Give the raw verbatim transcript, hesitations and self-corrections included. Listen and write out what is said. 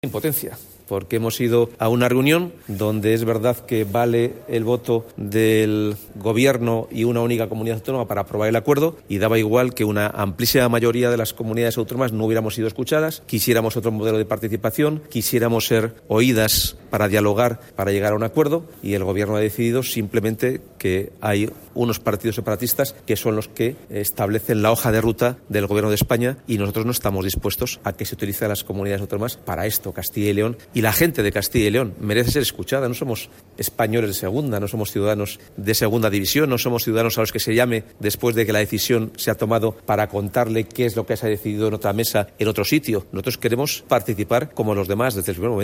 Impotencia, porque hemos ido a una reunión donde es verdad que vale el voto del Gobierno y una única comunidad autónoma para aprobar el acuerdo, y daba igual que una amplísima mayoría de las comunidades autónomas no hubiéramos sido escuchadas, quisiéramos otro modelo de participación, quisiéramos ser oídas para dialogar, para llegar a un acuerdo, y el Gobierno ha decidido simplemente que hay unos partidos separatistas que son los que establecen la hoja de ruta del Gobierno de España, y nosotros no estamos dispuestos a que se utilice a las comunidades autónomas para esto. Castilla y León y la gente de Castilla y León merece ser escuchada. No somos españoles de segunda, no somos ciudadanos de segunda división, no somos ciudadanos a los que se llame después de que la decisión se ha tomado para contarle qué es lo que se ha decidido en otra mesa, en otro sitio. Nosotros queremos participar como los demás desde el primer momento.